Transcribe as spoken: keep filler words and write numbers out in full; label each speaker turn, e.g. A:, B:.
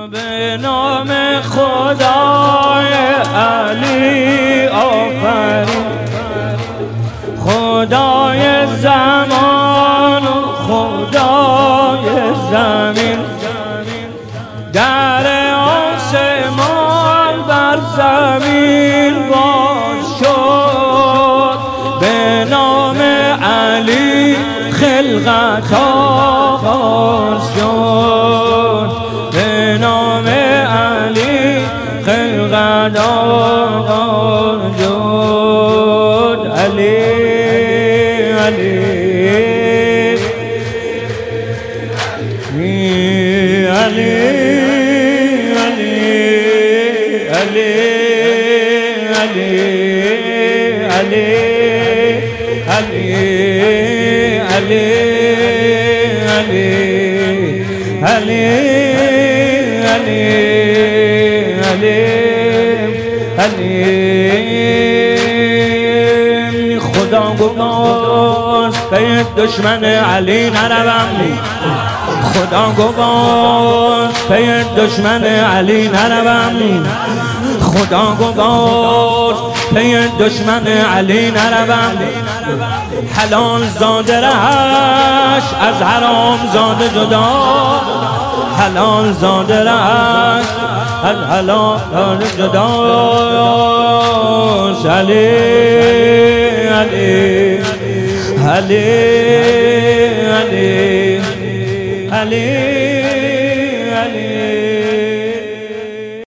A: به نام خدای علی آفرین، خدای زمان و خدای زمین، در آسمان بر زمین باز شد. به نام علی خلقت آغاز شد، به نام علی خلقت آغاز شد. علی علی علی علی علی علی علی علی علی علی علی علی علی. خدا گفت به دشمن علی نروم، خدا گفت به دشمن علی نروم، خدا گفت به دشمن علی نروم. حلال زاده رهش از حرام زاده جدا، حلال زاده رهش از حلال زاده جدا. علی علی علی